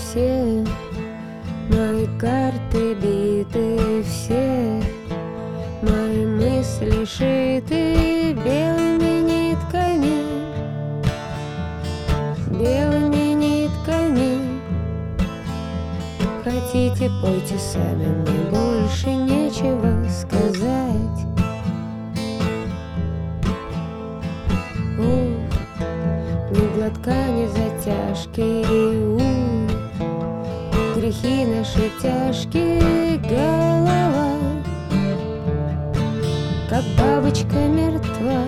Все мои карты биты, все мои мысли шиты белыми нитками, белыми нитками. Хотите, пойте сами, мне больше нечего сказать. Ни глотка, ни затяжки, грехи наши тяжкие, голова как бабочка мертва.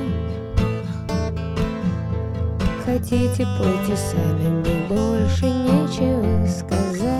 Хотите, пойте сами, мне больше нечего сказать.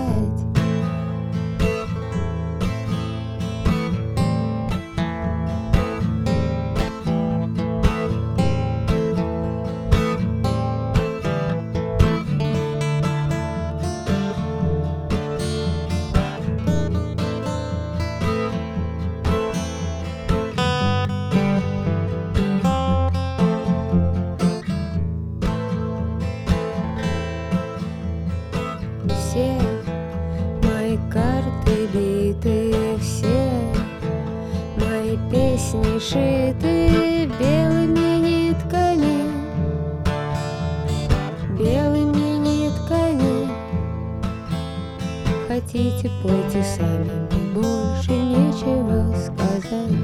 Все мои карты биты, все мои песни шиты белыми нитками, белыми нитками. Хотите, пойте сами, мне больше нечего сказать.